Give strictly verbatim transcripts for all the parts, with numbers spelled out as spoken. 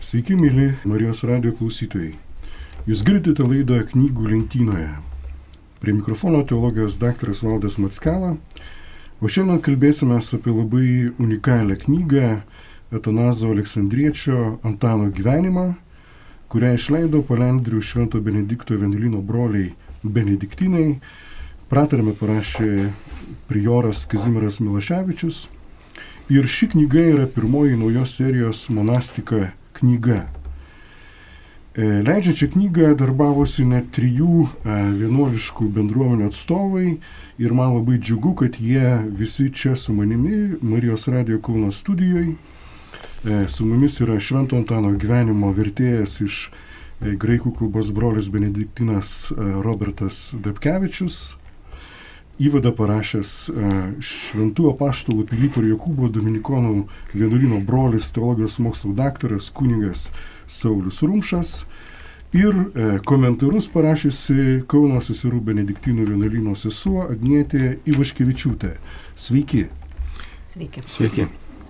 Sveiki, mėly Marijos radijo klausytojai. Jūs girdite laidą Knygų lentynoje. Prie mikrofono teologijos daktaras Valdas Mackela, o šiandien kalbėsime apie labai unikalią knygą Atanazo Aleksandriečio Antano gyvenimą, kurią išleido Palendrių Švento Benedikto vienuolyno broliai benediktinai. Pratarmę parašė prioras Kazimieras Milaševičius. Ir ši knyga yra pirmoji naujos serijos monastika knyga. Leidžiančią knygą darbavosi net trijų vienuoliškų bendruomenių atstovai ir man labai džiugu, kad jie visi čia su manimi Marijos radijo Kauno studijoje. Su mumis yra Švento Antano gyvenimo vertėjas iš graikų kalbos brolis benediktinas Robertas Dapkevičius, įvadą parašęs šventų apaštalų Pilypo ir Jokūbo dominikonų vienuolyno brolis, teologijos mokslų daktaras kunigas Saulius Rumšas ir komentarus parašysi Kauno seserų benediktinų vienuolyno sesuo Agnietė Ivaškevičiūtė. Sveiki. Sveiki. Sveiki.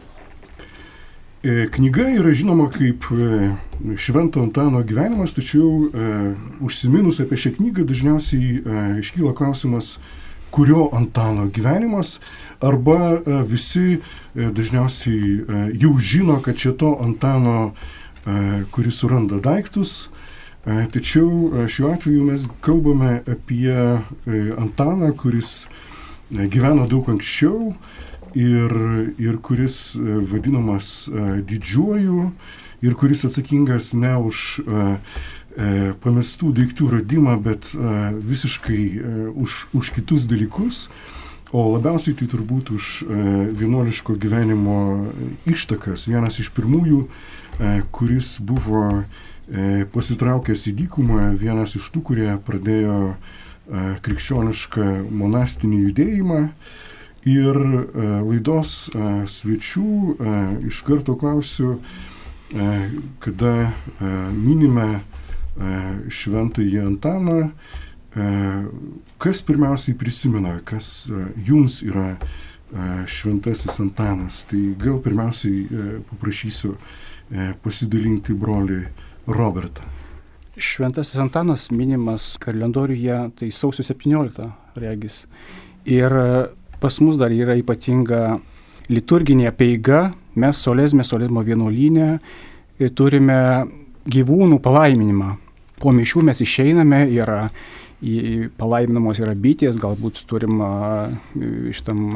Knyga yra žinoma kaip Švento Antano gyvenimas, tačiau užsiminus apie šią knygą dažniausiai iškyla klausimas, kurio Antano gyvenimas, arba visi dažniausiai jau žino, kad čia to Antano, kuris suranda daiktus. Tačiau šiuo atveju mes kalbame apie Antaną, kuris gyveno daug anksčiau ir, ir kuris vadinamas didžiuoju ir kuris atsakingas ne už pamestų daiktų radimą, bet visiškai už, už kitus dalykus, o labiausiai tai turbūt už vienuoliško gyvenimo ištakas. Vienas iš pirmųjų, kuris buvo pasitraukęs į dykumą, vienas iš tų, kurie pradėjo krikščionišką monastinį judėjimą. Ir laidos svečių iš karto klausiu, kada minime Šventąjį Antaną, kas pirmiausiai prisimena, kas jums yra Šventasis Antanas. Tai gal pirmiausiai paprašysiu pasidalinti brolį Robertą. Šventasis Antanas minimas kalendoriuje, tai sausio septynioliktą regis. Ir pas mus dar yra ypatinga liturginė apeiga. Mes Solezme, Solezmo vienuolyne turime gyvūnų palaiminimą. Po mišių mes išeiname, yra palaiminamos yra bitės, galbūt turim šitam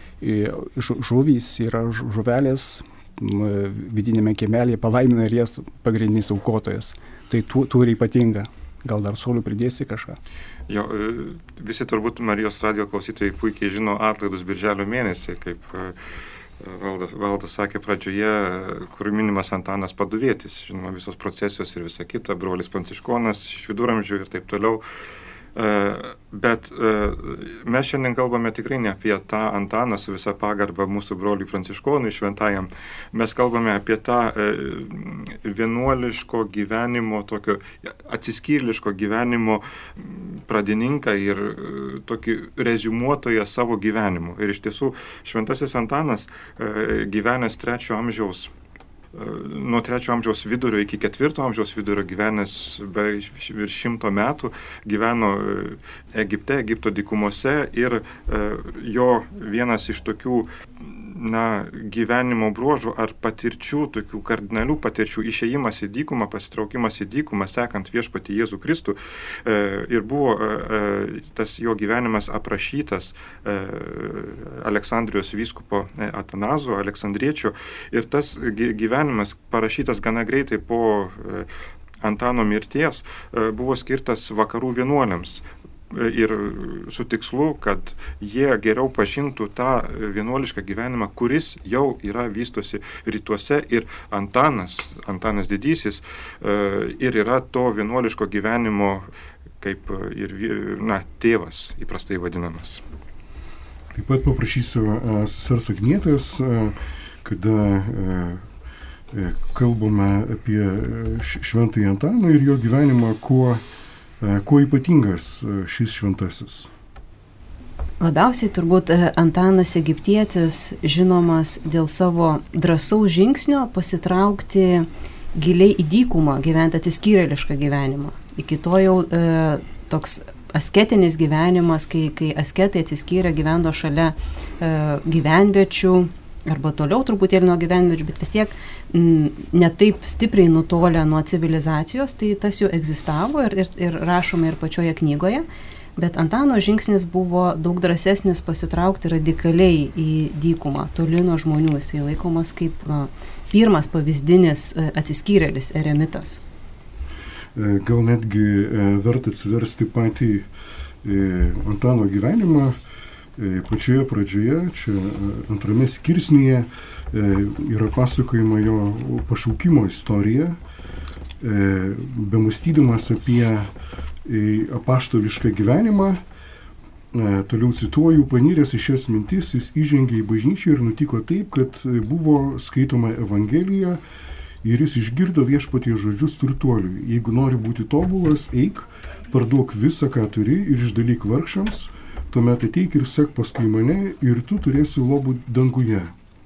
žuvys, yra žuvelės vidinėme kiemelėje, palaimina ir jas pagrindinis aukotojas. Tai tu, tu yra ypatinga. Gal dar Sauliu pridėsi kažką? Jo, visi turbūt Marijos radijo klausytojai puikiai žino atlaidus birželio mėnesį, kaip Valdas, Valdas sakė pradžioje, kur minimas Antanas Paduvietis, žinoma, visos procesijos ir visa kita, brolis Pranciškonas iš viduramžių ir taip toliau. Bet mes šiandien kalbame tikrai ne apie tą Antaną su visa pagarba mūsų broliui Pranciškonui šventajam. Mes kalbame apie tą vienuoliško gyvenimo, tokio atsiskyrėliško gyvenimo pradininką ir tokį reziumuotoją savo gyvenimu. Ir iš tiesų Šventasis Antanas gyvenęs trečio amžiaus nuo trečio amžiaus vidurio iki ketvirto amžiaus vidurio gyvenęs be virš šimto metų, gyveno Egipte, Egipto dykumose ir jo vienas iš tokių na, gyvenimo bruožų ar patirčių, tokių kardinalių patirčių, išėjimas į dykumą, pasitraukimas į dykumą, sekant viešpatį Jėzų Kristų. E, ir buvo e, tas jo gyvenimas aprašytas e, Aleksandrijos vyskupo Atanazo Aleksandriečio. Ir tas gyvenimas parašytas gana greitai po e, Antano mirties e, buvo skirtas vakarų vienuoliams. Ir su tikslu, kad jie geriau pažintų tą vienuolišką gyvenimą, kuris jau yra vystosi rytuose ir Antanas, Antanas Didysis ir yra to vienuoliško gyvenimo kaip ir na, tėvas įprastai vadinamas. Taip pat paprašysiu sesers Agnietės, kada kalbame apie Šventąjį Antaną ir jo gyvenimą, kuo Kuo ypatingas šis šventasis? Labiausiai turbūt Antanas Egiptietis žinomas dėl savo drąsaus žingsnio pasitraukti giliai į dykumą gyventi atsiskyrėlišką gyvenimą. Iki to jau e, toks asketinis gyvenimas, kai, kai asketai atsiskyrę gyveno šalia e, gyvenviečių, arba toliau truputėlį nuo gyvenviečių, bet vis tiek m, ne taip stipriai nutolę nuo civilizacijos, tai tas jau egzistavo ir, ir, ir rašoma ir pačioje knygoje. Bet Antano žingsnis buvo daug drąsesnis pasitraukti radikaliai į dykumą, toli nuo žmonių. Jisai laikomas kaip na, pirmas pavyzdinis atsiskyrėlis, eremitas. Gal netgi verta atsiversti patį Antano gyvenimą. Pačioje pradžioje, čia antrame skirsnyje, yra pasakojama jo pašaukimo istorija, bemąstydamas apie apaštališką gyvenimą, toliau cituoju, panyręs į šias mintis, jis įžengė į bažnyčią ir nutiko taip, kad buvo skaitoma Evangelija ir jis išgirdo viešpaties žodžius turtuoliui. Jeigu nori būti tobulas, eik, parduok visą, ką turi ir išdalyk vargšams, tuomet ateik ir sek paskui mane ir tu turėsi lobų danguje.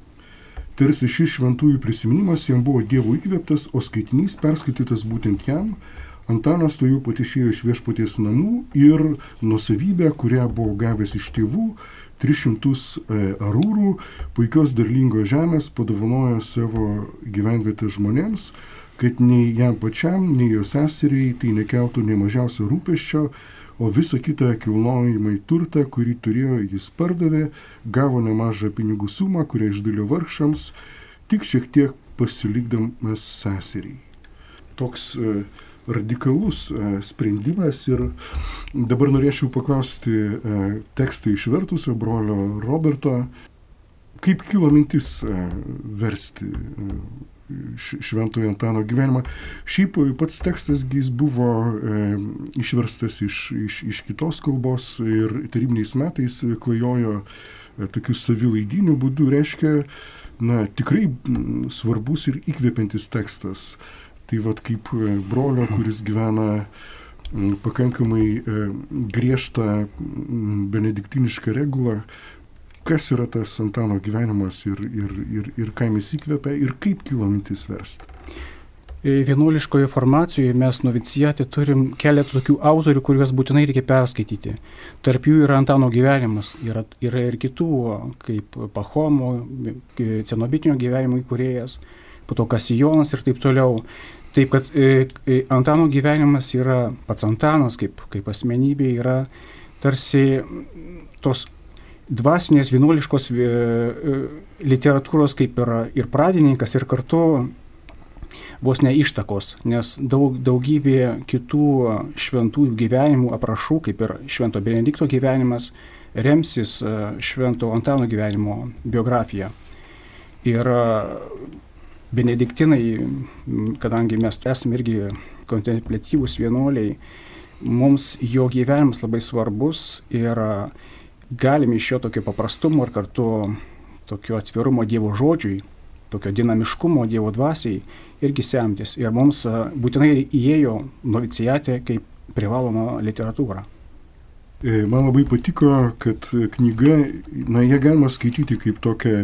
Tarsi šis šventųjų prisiminimas jam buvo Dievo įkvėptas, o skaitinys perskaitytas būtent jam. Antanas tuojau pat išėjo iš viešpaties namų ir nuosavybę, kurią buvo gavęs iš tėvų, tris šimtus arūrų, puikios derlingos žemės, padovanojo savo gyvenvietę žmonėms, kad nei jam pačiam, nei jo seseriai tai nekeltų nei mažiausio rūpesčio, o visą kitą kilnojimai turtą, kurį turėjo, jis pardavė, gavo nemažą pinigų sumą, kurią išdalijo vargšams, tik šiek tiek pasilikdamas seseriai. Toks uh, radikalus uh, sprendimas ir dabar norėčiau paklausti uh, tekstą išvertusio brolio Roberto, kaip kilo mintis uh, versti uh, Šventojo Antano gyvenimą. Šiaip pats tekstas jis buvo e, išverstas iš, iš, iš kitos kalbos ir tarybiniais metais klajojo e, tokių savilaidinių būdų, reiškia, na, tikrai m, svarbus ir įkvepiantis tekstas. Tai vat kaip brolio, kuris gyvena m, pakankamai e, griežtą m, benediktinišką regulą, kas yra tas Antano gyvenimas ir, ir, ir, ir ką jis įkvepia ir kaip kilo mintis versti? Vienuoliškoje formacijoje mes novicijate turim keletą tokių autorių, kuriuos būtinai reikia perskaityti. Tarp jų yra Antano gyvenimas, yra, yra ir kitų, kaip Pachomo, cenobitinio gyvenimo įkūrėjas, po to Kasijonas ir taip toliau. Taip, kad e, Antano gyvenimas yra, pats Antanas kaip, kaip asmenybė yra tarsi tos dvasinės vienuoliškos literatūros kaip ir, ir pradininkas ir kartu vos ne ištakos, nes daug, daugybė kitų šventųjų gyvenimų aprašų, kaip ir Švento Benedikto gyvenimas, remsis Švento Antano gyvenimo biografija. Ir benediktinai, kadangi mes esame irgi kontempliatyvūs vienuoliai, mums jo gyvenimas labai svarbus ir galime iš jo tokio paprastumo ir kartu tokio atvirumo Dievo žodžiui, tokio dinamiškumo Dievo dvasiai irgi semtis. Ir mums būtinai įėjo novicijate kaip privaloma literatūra. Man labai patiko, kad knyga, na, ją galima skaityti kaip tokią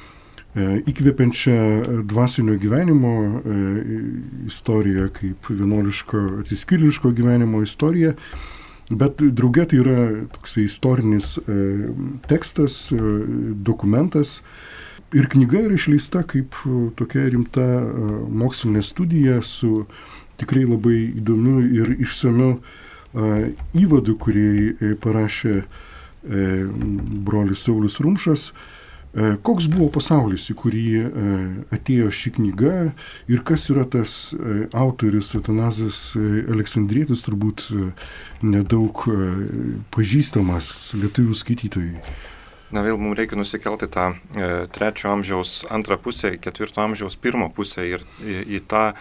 įkvepiančią dvasinio gyvenimo istoriją, kaip vienuoliško atsiskyrėliško gyvenimo istoriją. Bet drauge tai yra toksai istorinis e, tekstas, e, dokumentas ir knyga yra išleista kaip tokia rimta e, mokslinė studija su tikrai labai įdomiu ir išsamiu e, įvadu, kurį e, parašė e, brolis Saulius Rumšas. E, koks buvo pasaulis, į kurį e, atėjo ši knyga ir kas yra tas e, autorius Atanazas e, Aleksandrietis, turbūt e, nedaug e, pažįstamas lietuvių skaitytojai. Na vėl mums reikia nusikelti tą e, trečio amžiaus antrą pusę, ketvirto amžiaus pirmą pusę ir į, į tą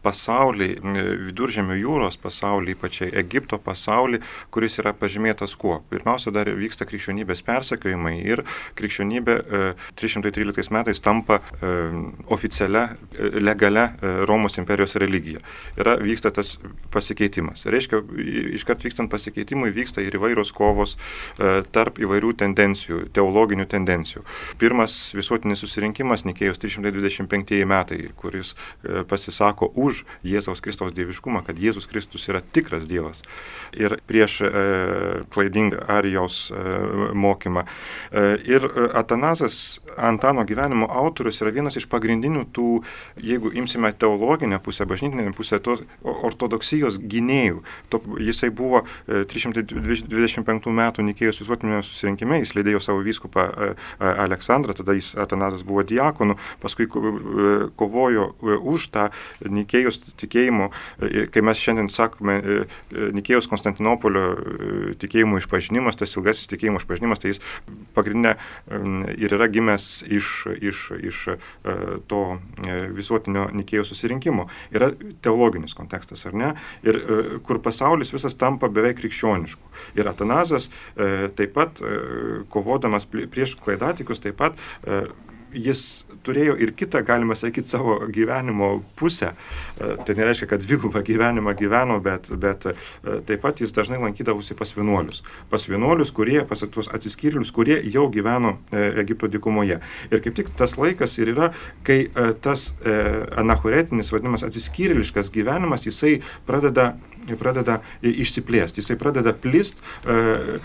pasaulį, Viduržemio jūros pasaulį, ypač Egipto pasaulį, kuris yra pažymėtas kuo? Pirmiausia, dar vyksta krikščionybės persekiojimai ir krikščionybė trys šimtai tryliktais metais tampa oficialia, legalia Romos imperijos religija. Yra, vyksta tas pasikeitimas. Reiškia, iškart vykstant pasikeitimui vyksta ir įvairios kovos tarp įvairių tendencijų, teologinių tendencijų. Pirmas visuotinis susirinkimas Nikėjos trys šimtai dvidešimt penktieji metai, kuris pasisako už Jėzaus Kristaus dieviškumą, kad Jėzus Kristus yra tikras Dievas ir prieš e, klaidingą Arijaus e, mokymą. E, ir Atanazas, Antano gyvenimo autorius, yra vienas iš pagrindinių tų, jeigu imsime teologinę pusę, bažnytinę pusę, tos ortodoksijos gynėjų. To, jisai buvo e, trys šimtai dvidešimt penktų metų Nikėjos visuotinėme susirinkime, jis lydėjo savo vyskupą e, Aleksandrą, tada jis, Atanazas, buvo diakonu, paskui kovojo už tą Nikėjos tikėjimo, kai mes šiandien sakome Nikėjos Konstantinopolio tikėjimo išpažinimas, tas ilgasis tikėjimo išpažinimas, tai jis pagrindinė ir yra gimęs iš, iš, iš to visuotinio Nikėjos susirinkimo. Yra teologinis kontekstas, ar ne? Ir kur pasaulis visas tampa beveik krikščionišku. Ir Atanazas taip pat, kovodamas prieš klaidatikus, taip pat jis turėjo ir kitą, galima sakyti, savo gyvenimo pusę. Tai nereiškia, kad dvigubą gyvenimą gyveno, bet, bet taip pat jis dažnai lankydavosi pas vienuolius. Pas vienuolius, kurie, pas tuos atsiskyrėlius, kurie jau gyveno Egipto dykumoje. Ir kaip tik tas laikas ir yra, kai tas anachoretinis, vadinamas atsiskyrėliškas gyvenimas, jisai pradeda pradeda išsiplėsti, jisai pradeda plist e,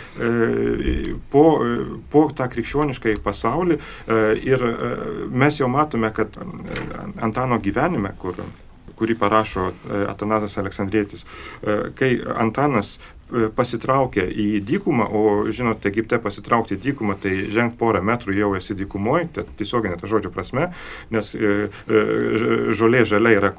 e, po, po tą krikščionišką pasaulį e, ir e, mes jau matome, kad Antano gyvenime, kur, kurį parašo Atanazas Aleksandrietis, e, kai Antanas pasitraukia į dykumą, o žinot, Egipte pasitraukti į dykumą, tai žengt porą metrų jau esi dykumoje, tai tiesioginė ta žodžio prasme, nes e, e, žolė žalia yra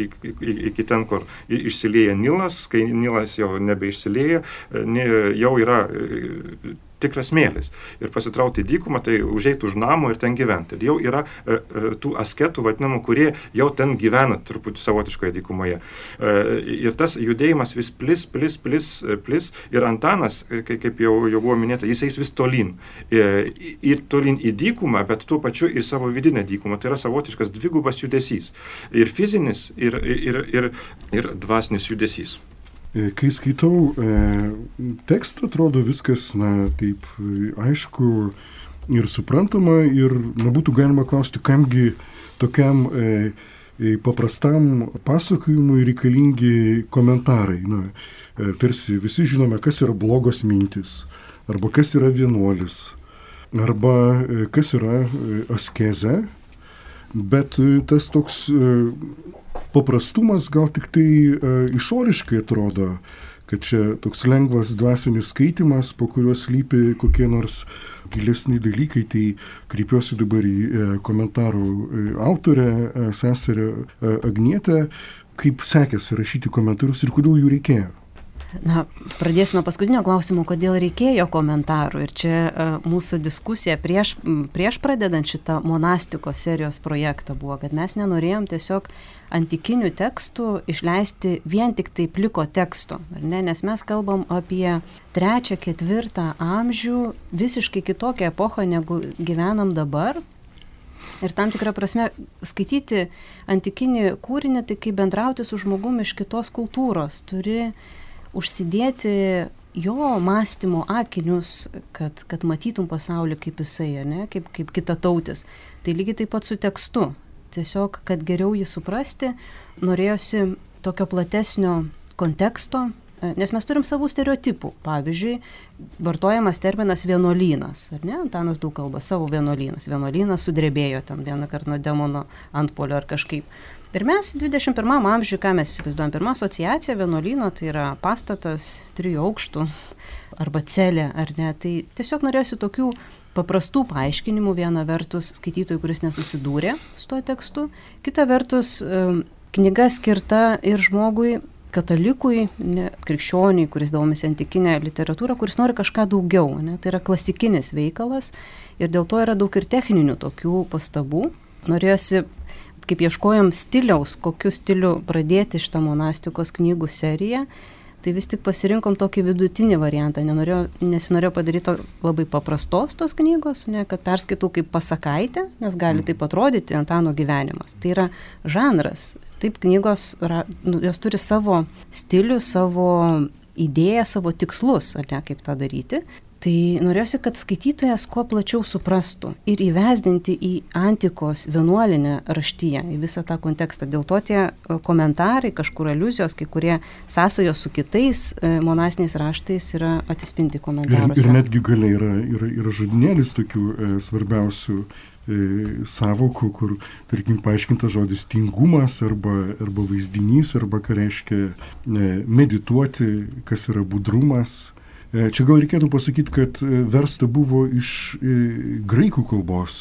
iki ten, kur išsilieja Nilas, kai Nilas jau nebeišsilieja, ne, jau yra e, tikras smėlis. Ir pasitraukti į dykumą, tai užeiti už namo ir ten gyventi. Ir jau yra e, tų asketų, vadinamų, kurie jau ten gyvena truputį savotiškoje dykumoje. E, ir tas judėjimas vis plis, plis, plis, plis. Ir Antanas, kaip jau, jau buvo minėta, jis eis vis tolyn. E, ir tolyn į dykumą, bet tuo pačiu ir savo vidinę dykumą. Tai yra savotiškas dvigubas judesys. Ir fizinis, ir, ir, ir, ir dvasinis judesys. Kai skaitau e, tekstą, atrodo viskas, na, taip aišku ir suprantama, ir, na, būtų galima klausti, kamgi tokiam e, paprastam pasakojimui reikalingi komentarai. Na, e, tarsi visi žinome, kas yra blogos mintis, arba kas yra vienuolis, arba e, kas yra e, askezė, bet e, tas toks e, paprastumas gal tik tai e, išoriškai atrodo, kad čia toks lengvas dvasinis skaitimas, po kuriuo slypi kokie nors gilesni dalykai, tai kreipiuosi dabar į e, komentarų e, autorę, e, seserę e, Agnietę, kaip sekėsi rašyti komentarus ir kodėl jų reikėjo. Na, pradėsiu nuo paskutinio klausimo, kodėl reikėjo komentarų. Ir čia uh, mūsų diskusija prieš, prieš pradedant šitą monastikos serijos projektą buvo, kad mes nenorėjom tiesiog antikinių tekstų išleisti vien tik tai pliko teksto. Ar ne? Nes mes kalbam apie trečią, ketvirtą amžių, visiškai kitokią epochą, negu gyvenam dabar. Ir tam tikrą prasme skaityti antikinį kūrinį, tai kaip bendrauti su žmogumi iš kitos kultūros. Turi užsidėti jo mąstymo akinius, kad, kad matytum pasaulį kaip jisai, ne? kaip, kaip kitatautis. Tai lygiai taip pat su tekstu. Tiesiog, kad geriau jį suprasti, norėjosi tokio platesnio konteksto, nes mes turim savų stereotipų. Pavyzdžiui, vartojamas terminas vienuolynas. Ar ne? Antanas daug kalba savo vienuolynas. Vienuolynas sudrebėjo ten vieną kartą nuo demono antpolio ar kažkaip. Ir mes dvidešimt pirmam amžiui, ką mes įsivaizduojam, pirma asociacija vienuolyno, tai yra pastatas trijų aukštų arba celė, ar ne. Tai tiesiog norėsiu tokių paprastų paaiškinimų, viena vertus skaitytojui, kuris nesusidūrė su tuo tekstu, kita vertus knyga skirta ir žmogui, katalikui, ne, krikščioniui, kuris domisi antikinę literatūrą, kuris nori kažką daugiau. Ne. Tai yra klasikinis veikalas ir dėl to yra daug ir techninių tokių pastabų. Norėjosi kaip ieškojom stiliaus, kokiu stiliu pradėti šitą monastikos knygų seriją, tai vis tik pasirinkom tokį vidutinį variantą, nenorėjau, nesinorėjau padaryti labai paprastos tos knygos, ne, kad perskaitau kaip pasakaitę, nes gali taip atrodyti Antano gyvenimas. Tai yra žanras. Taip knygos, nu, jos turi savo stilių, savo idėją, savo tikslus, ar ne, kaip tą daryti. Tai norėjusi, kad skaitytojas kuo plačiau suprastų ir įvesdinti į antikos vienuolinę raštiją, į visą tą kontekstą. Dėl to tie komentarai, kažkur aliuzijos, kai kurie sąsajos su kitais monastiniais raštais yra atsispindi komentaruose. Ir, ir netgi galiai yra, yra, yra žodinėlis tokių e, svarbiausių e, savokų, kur, tarkim, paaiškinta žodis tingumas arba, arba vaizdinys, arba ką reiškia e, medituoti, kas yra budrumas. Čia gal reikėtų pasakyti, kad versta buvo iš graikų kalbos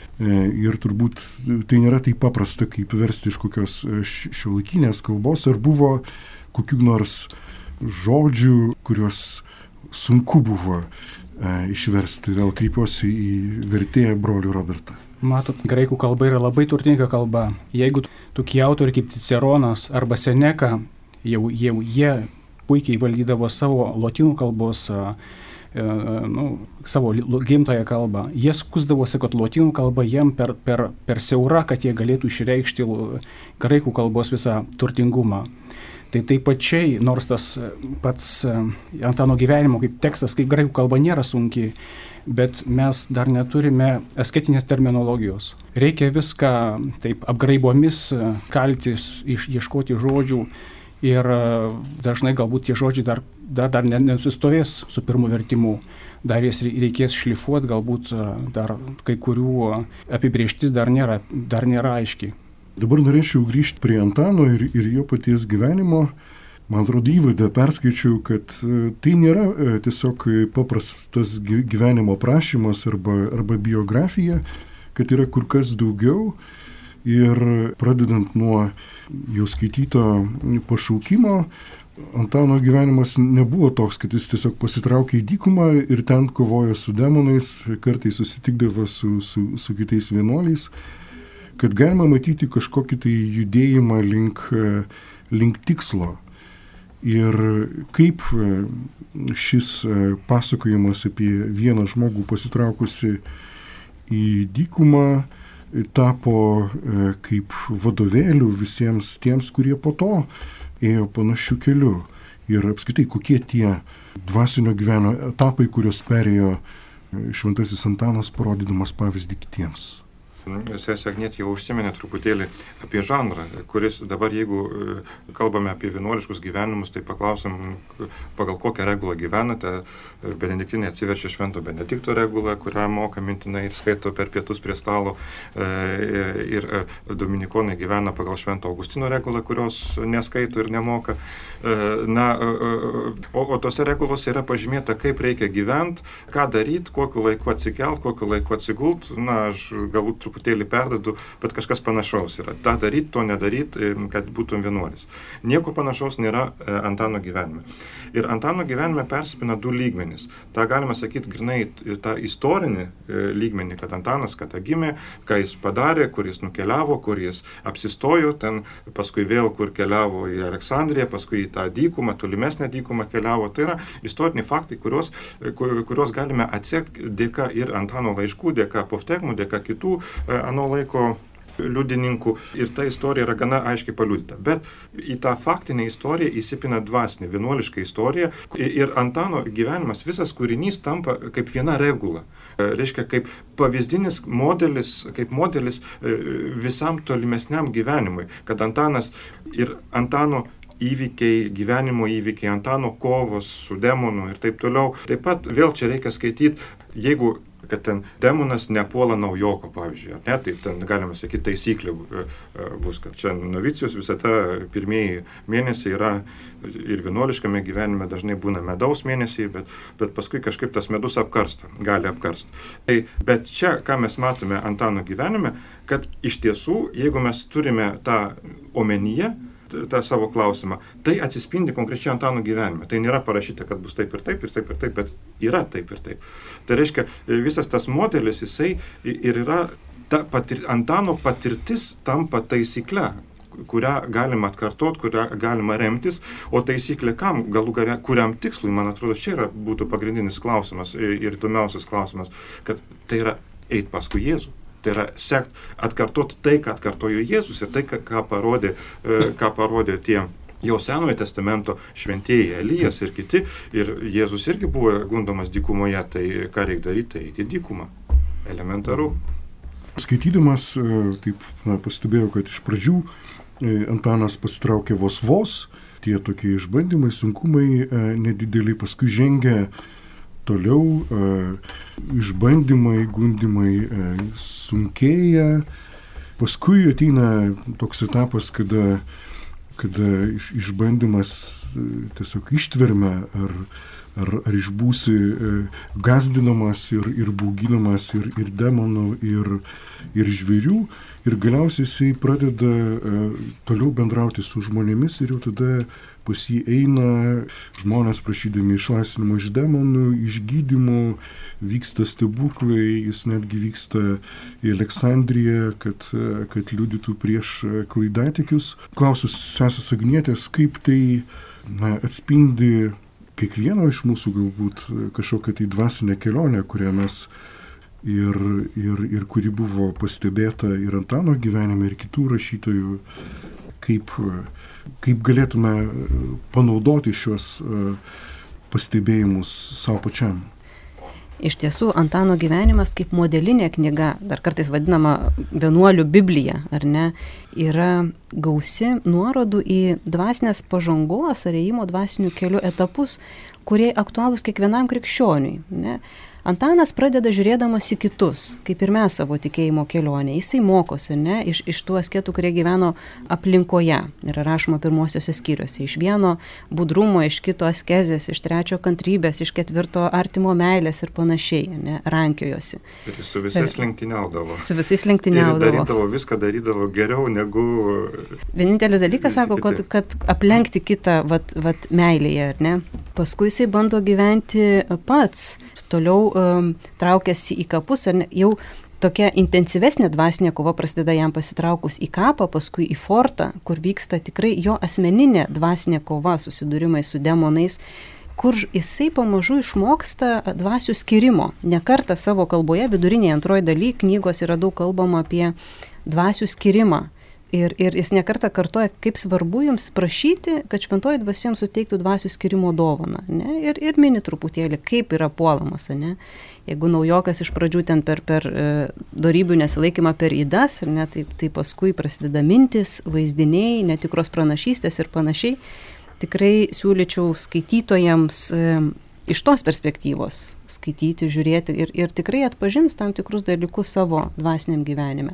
ir turbūt tai nėra taip paprasta, kaip versti iš kokios šiuolaikinės kalbos, ar buvo kokių nors žodžių, kuriuos sunku buvo išversti. Vėl kreipiuosi į vertėją brolių Robertą. Matot, graikų kalba yra labai turtinga kalba. Jeigu tokie autoriai kaip Ciceronas arba Seneka, jau, jau jie puikiai valdydavo savo lotynų kalbos, e, nu, savo gimtąją kalbą. Jie skusdavosi, kad lotynų kalba jiem per, per, per siaura, kad jie galėtų išreikšti graikų kalbos visą turtingumą. Tai taip pačiai, nors tas pats Antano gyvenimo kaip tekstas, kaip graikų kalba nėra sunkiai, bet mes dar neturime asketinės terminologijos. Reikia viską taip apgraibomis kaltis, ieškoti žodžių. Ir dažnai galbūt tie žodžiai dar, dar, dar nesustovės su pirmu vertimu. Dar jas reikės šlifuoti, galbūt dar kai kurių apibrėžtis dar nėra, dar nėra aiškiai. Dabar norėčiau grįžti prie Antano ir, ir jo paties gyvenimo. Man atrodo, įvadą perskaičiau, kad tai nėra tiesiog paprastas gyvenimo prašymas arba, arba biografija, kad yra kur kas daugiau. Ir pradedant nuo jau skaityto pašaukimo, Antano gyvenimas nebuvo toks, kad jis tiesiog pasitraukė į dykumą ir ten kovojo su demonais, kartais susitikdavo su, su, su kitais vienuoliais, kad galima matyti kažkokį tai judėjimą link, link tikslo. Ir kaip šis pasakojimas apie vieną žmogų pasitraukusi į dykumą tapo e, kaip vadovėlių visiems tiems, kurie po to ėjo panašių kelių. Ir apskritai, kokie tie dvasinio gyvenimo etapai, kuriuos perėjo šventasis Antanas, parodydamas pavyzdį kitiems. Sesė Agnietė jau užsiminė truputėlį apie žanrą, kuris dabar, jeigu kalbame apie vienuoliškus gyvenimus, tai paklausim, pagal kokią regulą gyvenate. Benediktinė atsiverčia Švento Benedikto regulą, kurią moka mintinai ir skaito per pietus prie stalo. Ir dominikonai gyvena pagal Švento Augustino regulą, kurios neskaito ir nemoka. Na, o, o tose regulose yra pažymėta, kaip reikia gyventi, ką daryti, kokiu laiku atsikelt, kokiu laiku atsigult. Na, aš galbūt truputėlį perdadu, bet kažkas panašaus yra. Ta daryti, to nedaryti, kad būtum vienuolis. Nieko panašaus nėra Antano gyvenime. Ir Antano gyvenime persipina du lygmenys. Ta galima sakyti grinai tą istorinį lygmenį, kad Antanas kada gimė, ką jis padarė, kur jis nukeliavo, kur jis apsistojo, ten paskui vėl kur keliavo į Aleksandriją, paskui į tą dykumą, tolimesnę dykumą keliavo. Tai yra istoriniai faktai, kuriuos, kuriuos galime atsekti dėka ir Antano laiškų, dėka Povtegmų, dėka kitų ano laiko liudininkų, ir ta istorija yra gana aiškiai paliudyta. Bet į tą faktinę istoriją įsipina dvasinė, vienuoliška istorija, ir Antano gyvenimas, visas kūrinys tampa kaip viena regula. Reiškia, kaip pavyzdinis modelis, kaip modelis visam tolimesniam gyvenimui, kad Antanas ir Antano įvykiai, gyvenimo įvykiai, Antano kovos su demonu ir taip toliau. Taip pat vėl čia reikia skaityti, jeigu kad ten demonas nepuola naujoko, pavyzdžiui, ne, tai ten galima sakyti taisyklė bus, kad čia novicijos visata pirmieji mėnesiai yra ir vienuoliškame gyvenime dažnai būna medaus mėnesiai, bet, bet paskui kažkaip tas medus apkarsta, gali apkarsta. Tai, bet čia, ką mes matome Antano gyvenime, kad iš tiesų, jeigu mes turime tą omenyje, tą savo klausimą, tai atsispindi konkrečiai Antano gyvenime. Tai nėra parašyta, kad bus taip ir taip, ir taip ir taip, bet yra taip ir taip. Tai reiškia, visas tas modelis, jisai ir yra ta patir, Antano patirtis tampa taisykle, kurią galima atkartot, kurią galima remtis, o taisyklė kam, galų gale, kuriam tikslui, man atrodo, čia yra, būtų pagrindinis klausimas ir įdomiausias klausimas, kad tai yra eit paskui Jėzų. Tai yra sekt, atkartot tai, ką atkartojo Jėzus ir tai, ką parodė, ką parodė tie jau Senojo testamento šventieji Elijas ir kiti. Ir Jėzus irgi buvo gundomas dykumoje, tai ką reikia daryti, tai eiti į dykumą. Elementaru. Skaitydamas, taip na, pastebėjau, kad iš pradžių Antanas pasitraukė vos vos, tie tokie išbandymai, sunkumai nedideliai, paskui žengia toliau, išbandymai, gundymai sunkėja, paskui ateina toks etapas, kada, kada išbandymas tiesiog ištverme ar Ar, ar išbūsi e, gazdinamas ir, ir bauginamas ir, ir demonų, ir, ir žvėrių. Ir galiausiai jisai pradeda e, toliau bendrauti su žmonėmis ir jau tada pas jį eina žmonės prašydami išlaisvinimo iš demonų, iš gydymų, vyksta stebuklai, jis netgi vyksta į Aleksandriją, kad, kad liudytų prieš klaidatikius. Klausiu sesės Agnietės, kaip tai na, atspindi kiekvieno iš mūsų galbūt kažkokią tai dvasinę kelionę, kurią mes ir, ir, ir kuri buvo pastebėta ir Antano gyvenime, ir kitų rašytojų, kaip, kaip galėtume panaudoti šios pastebėjimus savo pačiam. Iš tiesų, Antano gyvenimas kaip modelinė knyga, dar kartais vadinama vienuolių Biblija, ar ne, yra gausi nuorodų į dvasinės pažangos ar ėjimo dvasinių kelių etapus, kurie aktualūs kiekvienam krikščioniui. Ne? Antanas pradeda žiūrėdamas į kitus, kaip ir mes savo tikėjimo kelionę. Jisai mokosi, ne, iš, iš tų asketų, kurie gyveno aplinkoje. Yra rašoma pirmosiuose skyriuose. Iš vieno budrumo, iš kito askezės, iš trečio kantrybės, iš ketvirto artimo meilės ir panašiai, ne, rankiojosi. Ir su visais lenktyniaudavo. Su visais lenktyniaudavo. Ir darydavo viską, darydavo geriau negu... Vienintelis dalykas, sako, kad, kad aplenkti kitą vat, vat, meilėje, ar ne? Paskui jisai bando gyventi pats, toliau um, traukiasi į kapus, ar ne, jau tokia intensyvesnė dvasinė kova prasideda jam pasitraukus į kapą, paskui į fortą, kur vyksta tikrai jo asmeninė dvasinė kova, susidūrimai su demonais, kur jisai pamažu išmoksta dvasių skirimo. Ne kartą savo kalboje, vidurinėje antroji daly knygos yra daug kalbama apie dvasių skirimą. Ir, ir jis nekartą kartoja, kaip svarbu jums prašyti, kad šventoji dvasia jums suteiktų dvasių skirimo dovaną. Ne? Ir, ir mini truputėlį, kaip yra puolamas. Ne? Jeigu naujokas iš pradžių ten per, per e, dorybių nesilaikymą per ydas, ne, tai, tai paskui prasideda mintis, vaizdiniai, netikros pranašystės ir panašiai. Tikrai siūlyčiau skaitytojams e, iš tos perspektyvos skaityti, žiūrėti ir, ir tikrai atpažins tam tikrus dalykus savo dvasiniam gyvenime.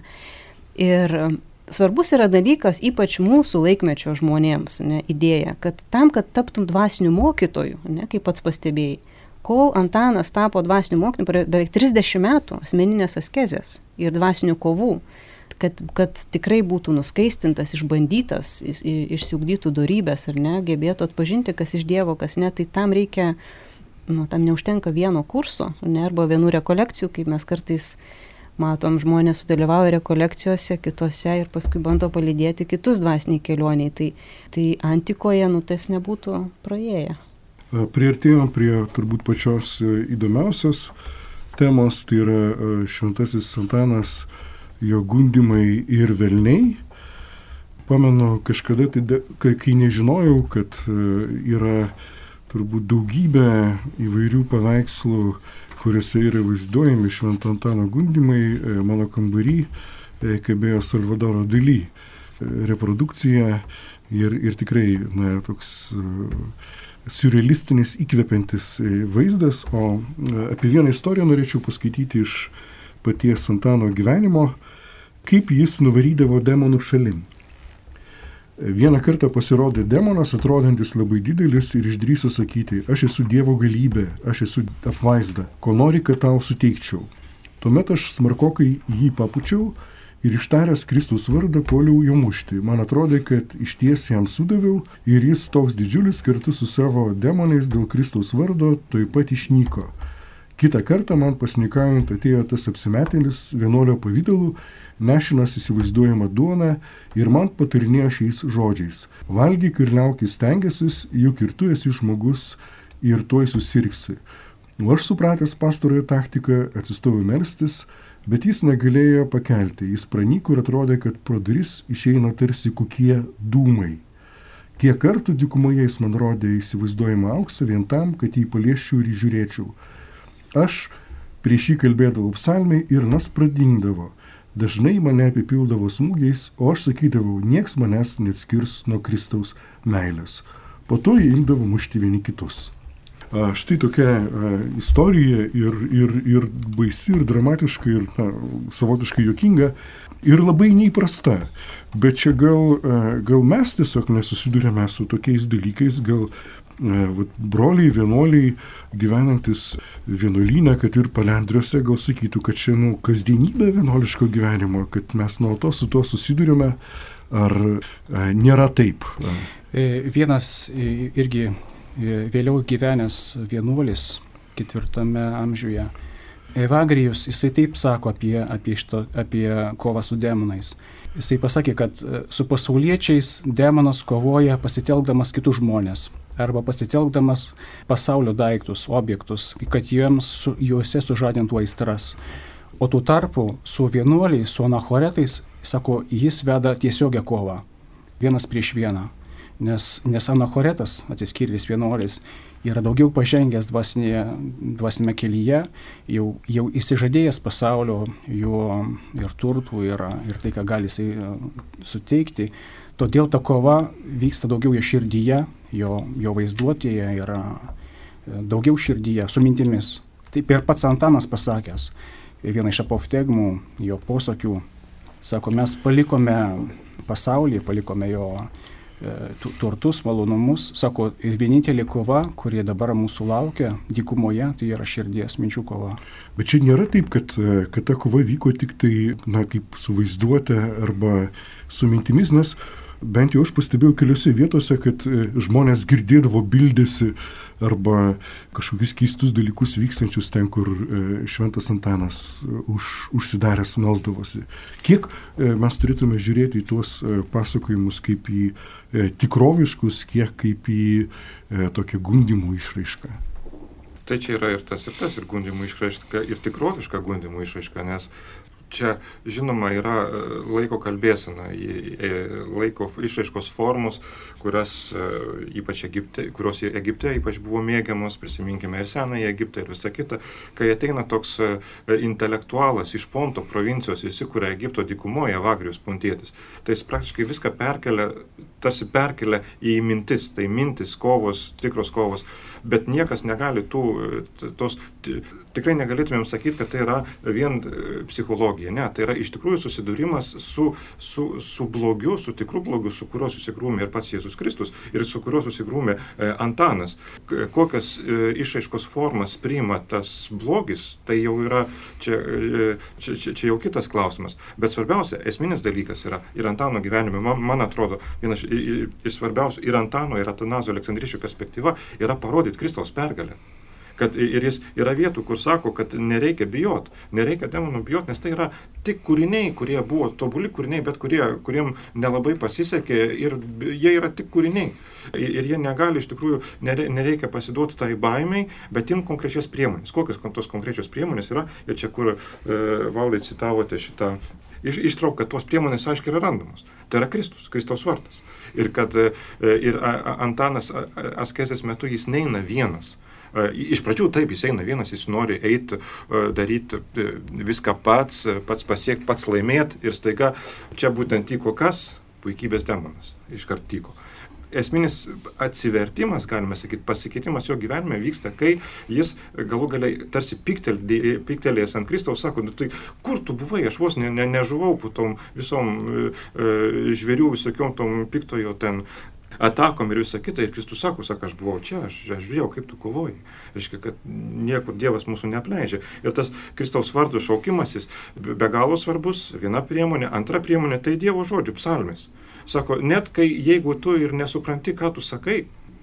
Ir svarbus yra dalykas, ypač mūsų laikmečio žmonėms, ne, idėja, kad tam, kad taptum dvasiniu mokytoju, ne, kaip pats pastebėjai, kol Antanas tapo dvasiniu mokytoju, beveik trisdešimt metų asmeninės askezės ir dvasinių kovų, kad, kad tikrai būtų nuskaistintas, išbandytas, iš, išsiugdytų dorybės ar ne, gebėtų atpažinti, kas iš Dievo, kas ne, tai tam reikia, nu, tam neužtenka vieno kurso, ne, arba vienų rekolekcijų, kaip mes kartais matom, žmonės sudalyvauja rekolekcijose, kitose ir paskui bando palydėti kitus dvasiniai kelioniai. Tai, tai antikoje, nu, tas nebūtų praėję. Priartėjom prie turbūt pačios įdomiausios temos, tai yra šventasis Antanas, jo gundymai ir velniai. Pamenu, kažkada, tai, kai nežinojau, kad yra turbūt daugybė įvairių paveikslų, kuriuose yra vaizduojami Švento Antano gundymai, mano kambarį kabėjo Salvadoro Dalí reprodukcija ir, ir tikrai na, toks siurrealistinis, įkvepiantis vaizdas. O apie vieną istoriją norėčiau paskaityti iš paties Antano gyvenimo, kaip jis nuvarydavo demonų šalin. Vieną kartą pasirodė demonas, atrodantis labai didelis ir išdrįso sakyti, aš esu Dievo galybė, aš esu apvaizda, ko nori, kad tau suteikčiau. Tuomet aš smarkokai jį papučiau ir ištaręs Kristaus vardą puoliau jo mušti. Man atrodė, kad išties jam sudaviau ir jis toks didžiulis kartu su savo demonais dėl Kristaus vardo tuoj pat išnyko. Kitą kartą man pasnikaujant atėjo tas apsimetėlis vienuolio pavydalu, nešinas įsivaizduojama duona ir man patarinėjo šiais žodžiais: valgyk ir liaukis stengęsis, juk ir tu esi žmogus ir tuoj susirgsi. O aš supratęs pastarojo taktiką, atsistojau melstis, bet jis negalėjo pakelti. Jis pranyko ir atrodė, kad pro duris išeina tarsi kokie dūmai. Kiek kartų dykumoje jis man rodė įsivaizduojamą auksą vien tam, kad jį paliesčiau ir įžiūrėčiau. Aš prieš jį kalbėdavau psalmei ir nas pradingdavo. Dažnai mane apipildavo smūgiais, o aš sakydavau, nieks manęs neatskirs nuo Kristaus meilės. Po to jie imdavo mušti vieni kitus. A, štai tokia a, istorija ir, ir, ir baisi, ir dramatiška, ir na, savotiškai juokinga, ir labai neįprasta. Bet čia gal, a, gal mes tiesiog nesusidurėme su tokiais dalykais, gal a, vat, broliai, vienuoliai gyvenantis vienuolyne, kad ir Palendriuose, gal sakytų, kad čia nu, kasdienybė vienuoliško gyvenimo, kad mes nuo to su to susidurėme, ar a, nėra taip. A. Vienas irgi vėliau gyvenęs vienuolis ketvirtame amžiuje, Evagrijus, jisai taip sako apie, apie, šito, apie kovą su demonais. Jisai pasakė, kad su pasauliečiais demonas kovoja pasitelkdamas kitus žmonės arba pasitelkdamas pasaulio daiktus, objektus, kad jiems su, juose sužadintų aistras. O tuo tarpu su vienuoliais, su anachoretais, sako, jis veda tiesiogią kovą, vienas prieš vieną. Nes, nes anachoretas, atsiskyrėlis vienuolis, yra daugiau pažengęs dvasinėje, dvasinėme kelyje, jau, jau įsižadėjęs pasaulio, jo ir turtų, ir, ir tai, ką gali jisai suteikti. Todėl ta kova vyksta daugiau jo širdyje, jo, jo vaizduotėje, yra daugiau širdyje, su mintimis. Taip ir pats Antanas pasakęs, vieną iš apoftegmų, jo posakių, sako, mes palikome pasaulį, palikome jo turtus, malonumus, sako, ir vienintelė kova, kurie dabar mūsų laukia dykumoje, tai yra širdies minčių kova. Bet čia nėra taip, kad, kad ta kova vyko tik tai, na, kaip su vaizduote arba su mintimis, nes bent jau aš pastebėjau keliose vietose, kad žmonės girdėdavo, bildėsi arba kažkokius keistus dalykus vykstančius ten, kur šventas Antanas už, užsidaręs melsdavosi. Kiek mes turėtume žiūrėti į tuos pasakojimus kaip į tikroviškus, kiek kaip į tokią gundymų išraišką? Tai čia yra ir tas, ir tas, ir gundymų išraiška, ir tikroviška gundymų išraiška, nes čia, žinoma, yra laiko kalbėsena, laiko išraiškos formos, kurias ypač Egipte, kurios Egipte ypač buvo mėgiamos, prisiminkime ir Senąjį Egiptą ir visą kitą, kai ateina toks intelektualas iš Ponto provincijos, įsikuria Egipto dykumoje, Evagrijus Pontietis, tai jis praktiškai viską perkelia, tarsi perkelia į mintis, tai mintis, kovos, tikros kovos, bet niekas negali tų, tos, tikrai negalėtumėm sakyti, kad tai yra vien psichologija, ne, tai yra iš tikrųjų susidūrimas su, su, su blogiu, su tikru blogiu, su kuriuo susigrūmė ir pats Jėzus Kristus, ir su kuriuo susigrūmė Antanas. Kokias išraiškos formas priima tas blogis, tai jau yra, čia, čia, čia, čia jau kitas klausimas. Bet svarbiausia, esminis dalykas yra ir Antano gyvenime, man, man atrodo, vienas iš svarbiausių ir Antano, ir Atanazo Aleksandriečio perspektyva yra parodyti Kristaus pergalę. Kad ir jis yra vietų, kur sako, kad nereikia bijot, nereikia demonų bijot, nes tai yra tik kūriniai, kurie buvo tobuli kūriniai, bet kurie, kuriem nelabai pasisekė ir jie yra tik kūriniai. Ir jie negali, iš tikrųjų, nereikia pasiduoti tai baimiai, bet im konkrečias priemonės. Kokios tos konkrečios priemonės yra, ir čia kur e, Valdai citavote šitą iš, ištrauką, kad tos priemonės aiškiai yra randamos. Tai yra Kristus, Kristaus vardas. Ir kad e, ir Antanas askezės metu jis neina vienas. Iš pradžių taip, jis eina vienas, jis nori eiti, daryti viską pats, pats pasiekti, pats laimėti ir staiga čia būtent tyko kas? Puikybės demonas iškart tyko. Esminis atsivertimas, galime sakyti, pasikeitimas jo gyvenime vyksta, kai jis galų galiai tarsi piktelėjęs ant Kristaus sako, nu, tai kur tu buvai, aš vos ne, ne, nežuvau po tom visom e, žvėrių visokiom tom piktojo ten atakom ir visą kitą, ir Kristus sako, sako, aš buvau čia, aš, aš žiūrėjau, kaip tu kovoji. Reiškia, kad niekur Dievas mūsų neapleidžia. Ir tas Kristaus vardo šaukimasis be galo svarbus, viena priemonė, antra priemonė, tai Dievo žodžių, psalmės. Sako, net kai, jeigu tu ir nesupranti, ką tu sakai,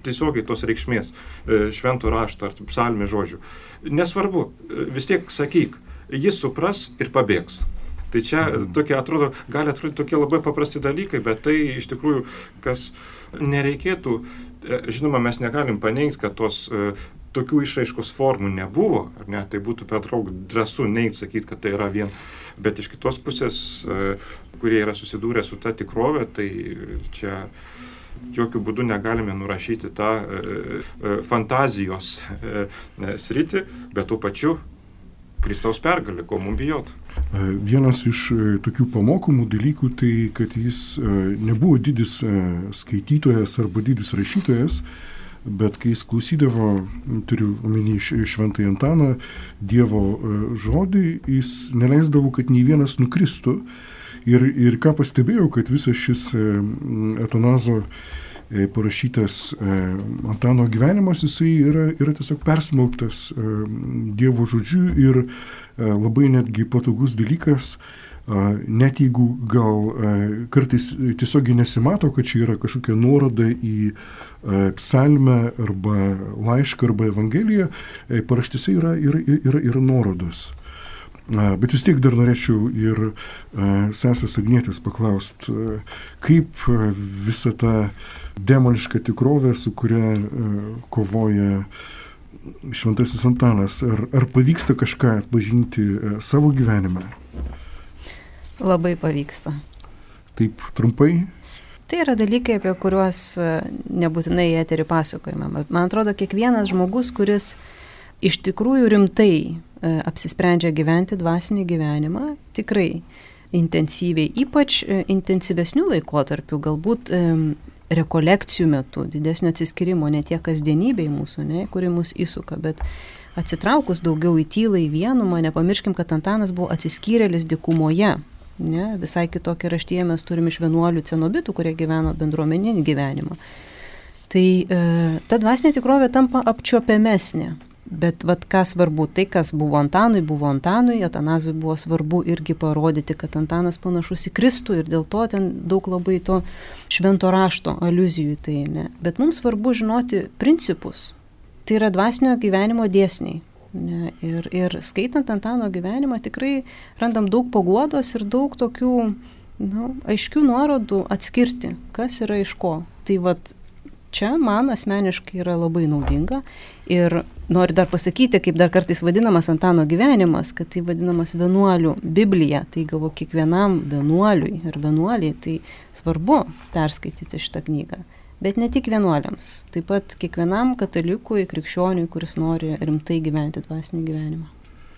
tiesiogiai tos reikšmės, švento rašto ar psalmės žodžių. Nesvarbu, vis tiek sakyk, jis supras ir pabėgs. Tai čia tokie atrodo, gali atrodyti tokie labai paprasti dalykai, bet tai iš tikrųjų, kas nereikėtų, žinoma, mes negalim paneigti, kad tos tokių išraiškos formų nebuvo, ar ne, tai būtų per daug drąsu neigt sakyti, kad tai yra vien, bet iš kitos pusės, kurie yra susidūrę su ta tikrovė, tai čia jokių būdų negalime nurašyti tą fantazijos sritį, bet tuo pačiu Kristaus pergalė, ko mums bijot. Vienas iš tokių pamokomų dalykų, tai kad jis nebuvo didis skaitytojas arba didis rašytojas, bet kai jis klausydavo, turiu omeny šventąjį Antaną, Dievo žodį, jis neleisdavo, kad nei vienas nukristų. Ir, ir ką pastebėjau, kad visas šis Atanazo parašytas Antano gyvenimas, jisai yra, yra tiesiog persmelktas Dievo žodžiu ir labai netgi patogus dalykas, net jeigu gal kartais tiesiog nesimato, kad čia yra kažkokia nuoroda į psalmę arba laišką arba evangeliją, paraštėse yra, yra, yra, yra nuorodos. Bet vis tiek dar norėčiau ir sesės Agnietės paklaust, kaip visą tą demonišką tikrovę, su kuria kovoja šventasis Antanas, ar, ar pavyksta kažką atpažinti savo gyvenime? Labai pavyksta. Taip trumpai? Tai yra dalykai, apie kuriuos nebūtinai į eterį pasakojame. Man atrodo, kiekvienas žmogus, kuris iš tikrųjų rimtai apsisprendžia gyventi dvasinį gyvenimą, tikrai intensyviai, ypač intensyvesnių laikotarpių, galbūt rekolekcijų metu, didesnio atsiskyrimo, ne tiek kasdienybei mūsų, ne, kuri mus įsuka, bet atsitraukus daugiau į tylą, į vienumą, nepamirškim, kad Antanas buvo atsiskyrėlis dykumoje. Ne, visai kitokį raštyje mes turim iš vienuolių cenobitų, kurie gyveno bendruomeninį gyvenimą. Tai e, ta dvasinė tikrovė tampa apčiuopiamesnė. Bet vat, ką svarbu, tai kas buvo Antanui, buvo Antanui, Atanazui buvo svarbu irgi parodyti, kad Antanas panašus į Kristų ir dėl to ten daug labai to švento rašto aliuzijų. Tai, ne. Bet mums svarbu žinoti principus. Tai yra dvasinio gyvenimo dėsniai. Ne. Ir, ir skaitant Antano gyvenimą tikrai randam daug paguodos ir daug tokių nu, aiškių nuorodų atskirti, kas yra iš ko. Tai vat, čia man asmeniškai yra labai naudinga ir noriu dar pasakyti, kaip dar kartais vadinamas Antano gyvenimas, kad tai vadinamas vienuolių Biblija, tai galvo kiekvienam vienuoliui ir vienuoliai, tai svarbu perskaityti šitą knygą. Bet ne tik vienuoliams, taip pat kiekvienam katalikui, krikščioniui, kuris nori rimtai gyventi dvasinį gyvenimą.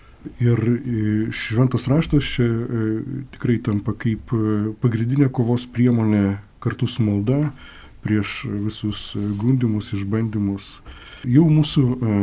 Ir šventas raštas čia tikrai tampa kaip pagrindinė kovos priemonė kartu su malda prieš visus gundymus, išbandymus. Jau mūsų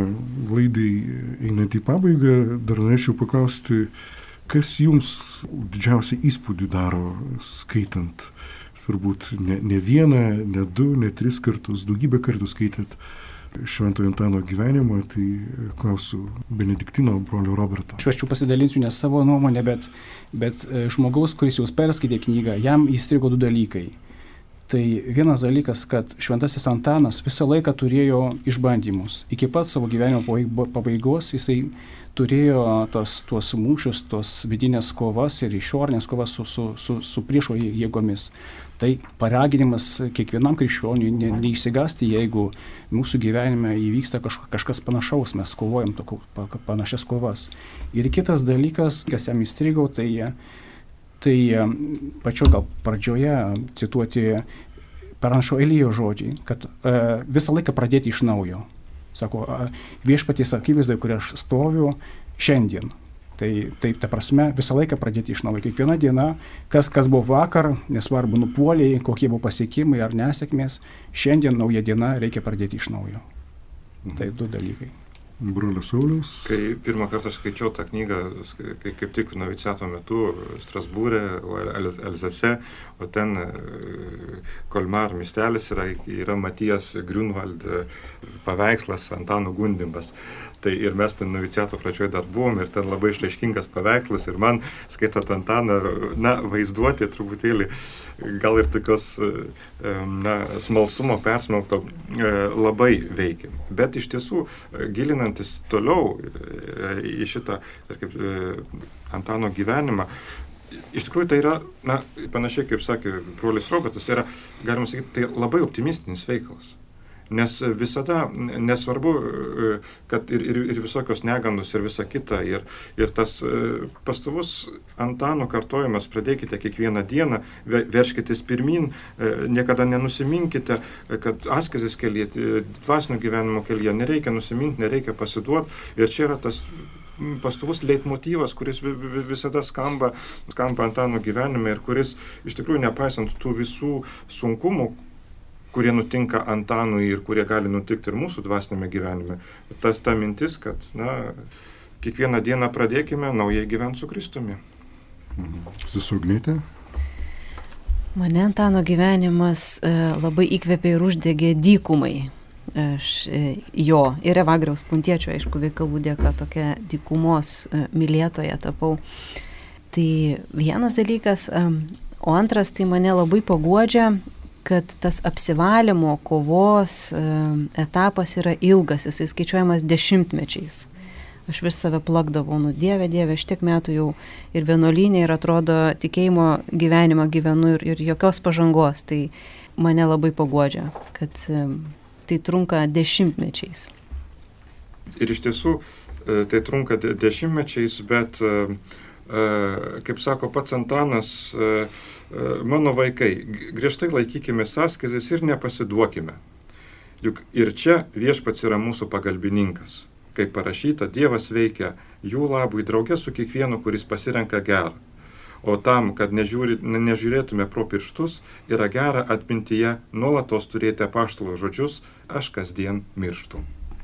laidai einant į pabaigą, dar norėčiau paklausti, kas jums didžiausią įspūdį daro skaitant? Turbūt ne, ne vieną, ne du, ne tris kartus, daugybę kartų skaitėt Šventojo Antano gyvenimą, tai klausiu Benediktino brolio Roberto. Aš čia pasidalinsiu ne savo nuomonę, bet, bet žmogaus, kuris jau perskaitė knygą, jam įstrigo du dalykai. Tai vienas dalykas, kad šventasis Antanas visą laiką turėjo išbandymus. Iki pat savo gyvenimo pabaigos jisai turėjo tos, tuos mūšius, tos vidinės kovas ir išorinės kovas su, su, su, su priešo jėgomis. Tai paraginimas kiekvienam krikščioniui ne, neišsigąsti, jeigu mūsų gyvenime įvyksta kaž, kažkas panašaus, mes kovojam tokio, panašias kovas. Ir kitas dalykas, kas jam įstrigo, tai Tai pačio gal pradžioje cituoti pranašo Elijo žodžiai, kad e, visą laiką pradėti iš naujo. Sako, viešpaties akivaizdoje, kur aš stoviu šiandien. Tai taip, ta prasme, visą laiką pradėti iš naujo. Kiekviena diena, kas, kas buvo vakar, nesvarbu nupuoliai, kokie buvo pasiekimai ar nesėkmės, šiandien nauja diena, reikia pradėti iš naujo. Mhm. Tai du dalykai. Brolio Sauliaus. Kai pirmą kartą skaičiau tą knygą, kai, kaip tik noviciato metu Strasbūre, Elzase, o ten Kolmar miestelis yra, yra Matijas Grunwald paveikslas Antano gundymas. Tai ir mes ten noviciato pradžioje dar buvom ir ten labai išraiškingas paveikslas ir man, skaitant Antaną, na, vaizduoti truputėlį, gal ir tokios, na, smalsumo persmelkto labai veikia. Bet iš tiesų, gilinantis toliau į šitą, kaip Antano gyvenimą, iš tikrųjų tai yra, na, panašiai kaip sakė brolis Robertas, tai yra, galima sakyti, tai labai optimistinis veikalas. Nes visada, nesvarbu, kad ir, ir, ir visokios negandos ir visa kita, ir, ir tas pastovus Antano kartojimas, pradėkite kiekvieną dieną, verškitės pirmin, niekada nenusiminkite, kad askezės kelyje, dvasinio gyvenimo kelyje nereikia nusiminti, nereikia pasiduoti. Ir čia yra tas pastovus leitmotyvas, kuris visada skamba, skamba Antano gyvenime ir kuris iš tikrųjų nepaisant tų visų sunkumų, kurie nutinka Antanui ir kurie gali nutikti ir mūsų dvasinėme gyvenime. Tas ta mintis, kad, na, kiekvieną dieną pradėkime naujai gyventi su Kristumi. Mhm. Susugnite? Mane Antano gyvenimas e, labai įkvėpė ir uždegė dykumai. Aš e, jo ir Evagriaus Puntiečio, aišku, veikalų dėka tokia dykumos e, mylėtoja tapau. Tai vienas dalykas, e, o antras tai mane labai paguodžia, kad tas apsivalymo, kovos e, etapas yra ilgas, jisai skaičiuojamas dešimtmečiais. Aš vis save plakdavau, nu Dieve, Dieve, aš tiek metų jau ir vienuolynė ir atrodo tikėjimo gyvenimą gyvenu ir, ir jokios pažangos. Tai mane labai paguodžia, kad e, tai trunka dešimtmečiais. Ir iš tiesų tai trunka de- dešimtmečiais, bet, e, kaip sako pats Antanas, e, mano vaikai, griežtai laikykime askezės ir nepasiduokime. Juk ir čia viešpats yra mūsų pagalbininkas. Kaip parašyta, Dievas veikia jų labui drauge su kiekvienu, kuris pasirenka gerą. O tam, kad nežiūri, nežiūrėtume pro pirštus, yra gera atmintyje nuolatos turėti apaštalo žodžius, aš kasdien mirštu.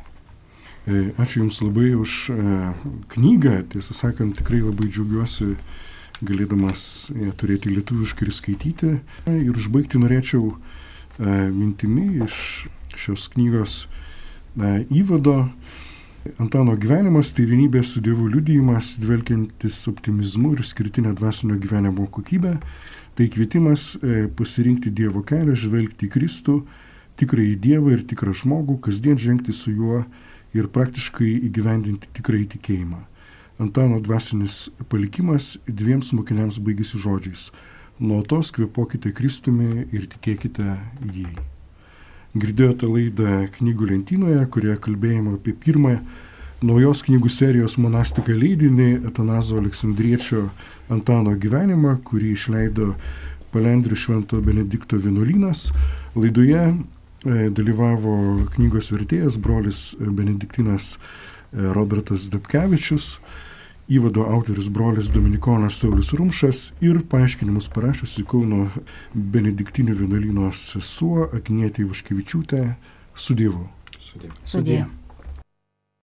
Ačiū Jums labai už knygą, tiesą sakant, tikrai labai džiaugiuosi galėdamas ją turėti lietuviškai ir skaityti. Ir užbaigti norėčiau e, mintimi iš šios knygos e, įvado. Antano gyvenimas tai vienybės su Dievu liudijimas, dvelkiantis optimizmu ir skirtinę dvasinio gyvenimo kokybę. Tai kvietimas e, pasirinkti Dievo kelią, žvelgti į Kristų, tikrąjį Dievą ir tikrą žmogų, kasdien žengti su juo ir praktiškai įgyvendinti tikrąjį tikėjimą. Antano dvasinis palikimas dviems mokiniams baigėsi žodžiais: nuolatos kvėpuokite Kristumi ir tikėkite jį. Girdėjote laidą Knygų lentynoje, kurioje kalbėjome apie pirmąją naujos knygų serijos monastiką leidinį Atanazo Aleksandriečio Antano gyvenimą, kurį išleido Palendrių Švento Benedikto vienuolynas. Laidoje e, dalyvavo knygos vertėjas brolis Benediktinas e, Robertas Dapkevičius, įvado autorius brolis Dominikonas Saulius Rumšas ir paaiškinimus parašiusi Kauno Benediktinių vienuolyno sesuo Agnietė Ivaškevičiūtė. Su Dievu. Sudie. Sudie.